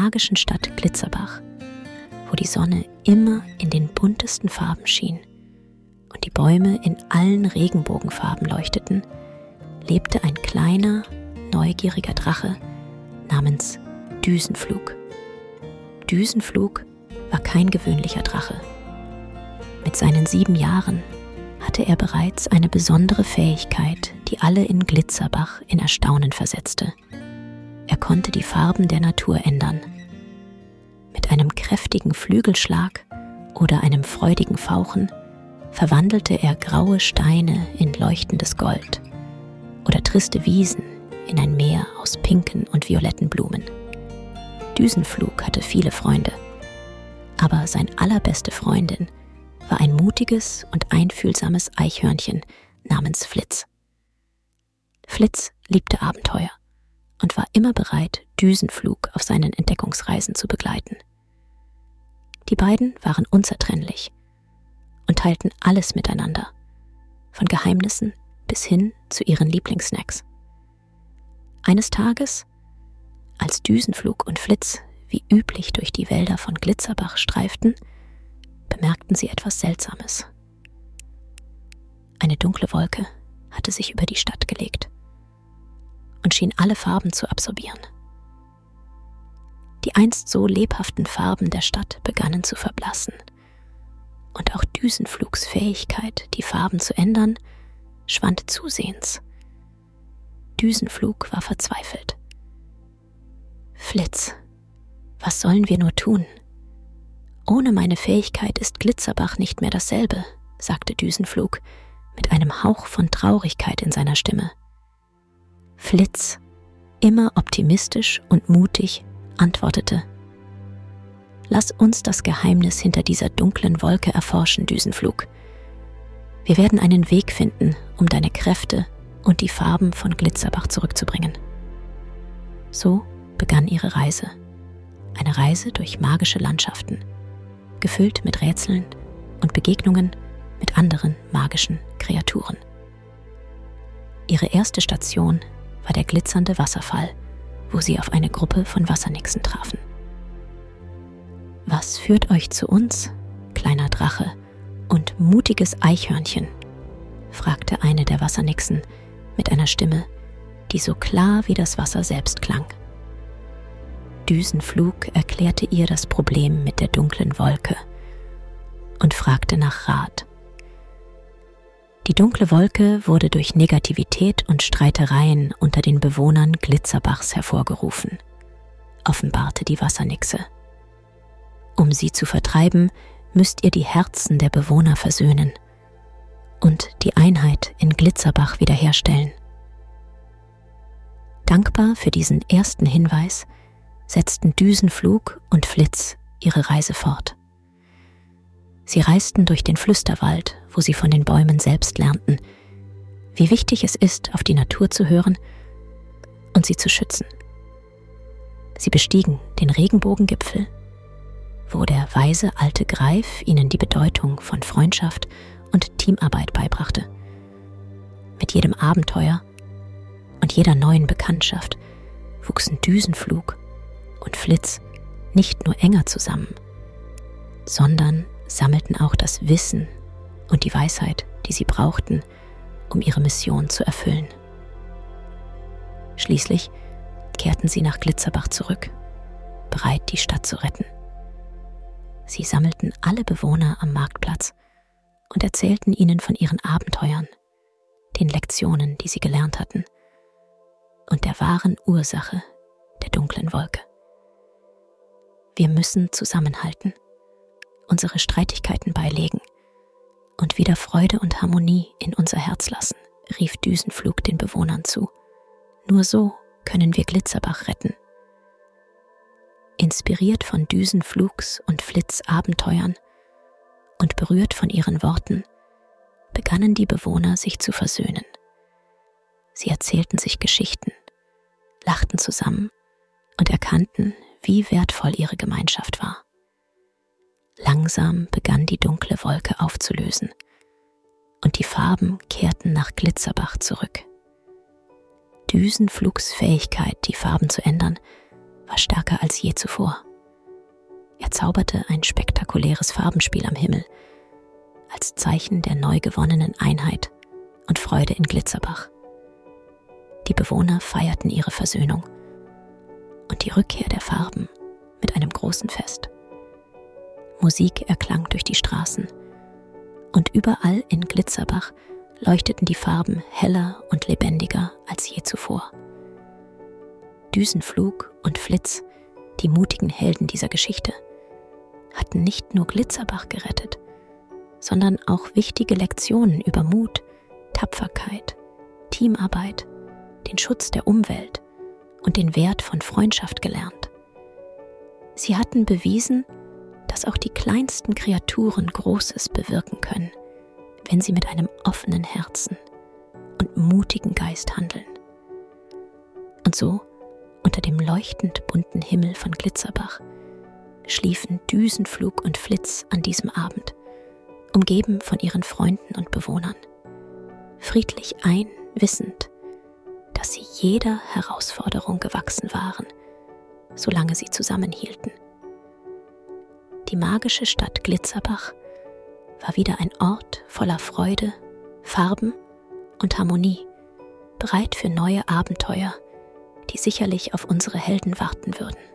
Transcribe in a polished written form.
magischen Stadt Glitzerbach, wo die Sonne immer in den buntesten Farben schien und die Bäume in allen Regenbogenfarben leuchteten, lebte ein kleiner, neugieriger Drache namens Düsenflug. Düsenflug war kein gewöhnlicher Drache. Mit seinen 7 Jahren hatte er bereits eine besondere Fähigkeit, die alle in Glitzerbach in Erstaunen versetzte. Er konnte die Farben der Natur ändern. Mit einem kräftigen Flügelschlag oder einem freudigen Fauchen verwandelte er graue Steine in leuchtendes Gold oder triste Wiesen in ein Meer aus pinken und violetten Blumen. Düsenflug hatte viele Freunde, aber seine allerbeste Freundin war ein mutiges und einfühlsames Eichhörnchen namens Flitz. Flitz liebte Abenteuer und war immer bereit, Düsenflug auf seinen Entdeckungsreisen zu begleiten. Die beiden waren unzertrennlich und teilten alles miteinander, von Geheimnissen bis hin zu ihren Lieblingssnacks. Eines Tages, als Düsenflug und Flitz wie üblich durch die Wälder von Glitzerbach streiften, bemerkten sie etwas Seltsames. Eine dunkle Wolke hatte sich über die Stadt gelegt und schien alle Farben zu absorbieren. Die einst so lebhaften Farben der Stadt begannen zu verblassen, und auch Düsenflugs Fähigkeit, die Farben zu ändern, schwand zusehends. Düsenflug war verzweifelt. »Flitz, was sollen wir nur tun? Ohne meine Fähigkeit ist Glitzerbach nicht mehr dasselbe«, sagte Düsenflug mit einem Hauch von Traurigkeit in seiner Stimme. Flitz, immer optimistisch und mutig, antwortete: »Lass uns das Geheimnis hinter dieser dunklen Wolke erforschen, Düsenflug. Wir werden einen Weg finden, um deine Kräfte und die Farben von Glitzerbach zurückzubringen.« So begann ihre Reise. Eine Reise durch magische Landschaften, gefüllt mit Rätseln und Begegnungen mit anderen magischen Kreaturen. Ihre erste Station war der glitzernde Wasserfall, wo sie auf eine Gruppe von Wassernixen trafen. »Was führt euch zu uns, kleiner Drache und mutiges Eichhörnchen?«, fragte eine der Wassernixen mit einer Stimme, die so klar wie das Wasser selbst klang. Düsenflug erklärte ihr das Problem mit der dunklen Wolke und fragte nach Rat. Die dunkle Wolke wurde durch Negativität und Streitereien unter den Bewohnern Glitzerbachs hervorgerufen, offenbarte die Wassernixe. Um sie zu vertreiben, müsst ihr die Herzen der Bewohner versöhnen und die Einheit in Glitzerbach wiederherstellen. Dankbar für diesen ersten Hinweis setzten Düsenflug und Flitz ihre Reise fort. Sie reisten durch den Flüsterwald, wo sie von den Bäumen selbst lernten, wie wichtig es ist, auf die Natur zu hören und sie zu schützen. Sie bestiegen den Regenbogengipfel, wo der weise alte Greif ihnen die Bedeutung von Freundschaft und Teamarbeit beibrachte. Mit jedem Abenteuer und jeder neuen Bekanntschaft wuchsen Düsenflug und Flitz nicht nur enger zusammen, sondern sammelten auch das Wissen und die Weisheit, die sie brauchten, um ihre Mission zu erfüllen. Schließlich kehrten sie nach Glitzerbach zurück, bereit, die Stadt zu retten. Sie sammelten alle Bewohner am Marktplatz und erzählten ihnen von ihren Abenteuern, den Lektionen, die sie gelernt hatten, und der wahren Ursache der dunklen Wolke. Wir müssen zusammenhalten, unsere Streitigkeiten beilegen und wieder Freude und Harmonie in unser Herz lassen, rief Düsenflug den Bewohnern zu. Nur so können wir Glitzerbach retten. Inspiriert von Düsenflugs und Flitz Abenteuern und berührt von ihren Worten, begannen die Bewohner sich zu versöhnen. Sie erzählten sich Geschichten, lachten zusammen und erkannten, wie wertvoll ihre Gemeinschaft war. Langsam begann die dunkle Wolke aufzulösen und die Farben kehrten nach Glitzerbach zurück. Düsenflugs Fähigkeit, die Farben zu ändern, war stärker als je zuvor. Er zauberte ein spektakuläres Farbenspiel am Himmel, als Zeichen der neu gewonnenen Einheit und Freude in Glitzerbach. Die Bewohner feierten ihre Versöhnung und die Rückkehr der Farben mit einem großen Fest. Musik erklang durch die Straßen und überall in Glitzerbach leuchteten die Farben heller und lebendiger als je zuvor. Düsenflug und Flitz, die mutigen Helden dieser Geschichte, hatten nicht nur Glitzerbach gerettet, sondern auch wichtige Lektionen über Mut, Tapferkeit, Teamarbeit, den Schutz der Umwelt und den Wert von Freundschaft gelernt. Sie hatten bewiesen, dass auch die kleinsten Kreaturen Großes bewirken können, wenn sie mit einem offenen Herzen und mutigen Geist handeln. Und so, unter dem leuchtend bunten Himmel von Glitzerbach, schliefen Düsenflug und Flitz an diesem Abend, umgeben von ihren Freunden und Bewohnern, friedlich ein, wissend, dass sie jeder Herausforderung gewachsen waren, solange sie zusammenhielten. Die magische Stadt Glitzerbach war wieder ein Ort voller Freude, Farben und Harmonie, bereit für neue Abenteuer, die sicherlich auf unsere Helden warten würden.